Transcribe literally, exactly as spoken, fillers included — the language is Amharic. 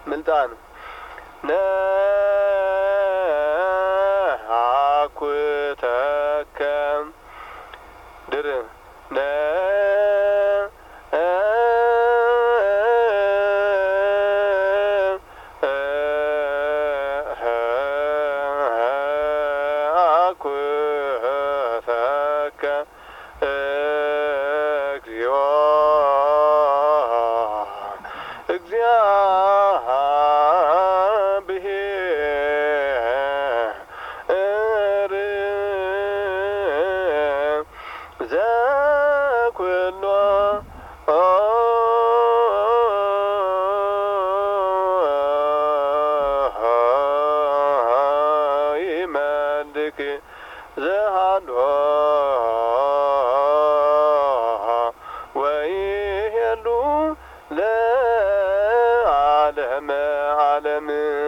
ምልጣን ነአኩተከ ድር ነ አኩተከ እግዚኦ እግዚአብሔር ዘኩሎ ይመልክ ዘሃሎ ወይሄሉ ለዓለመ ዓለም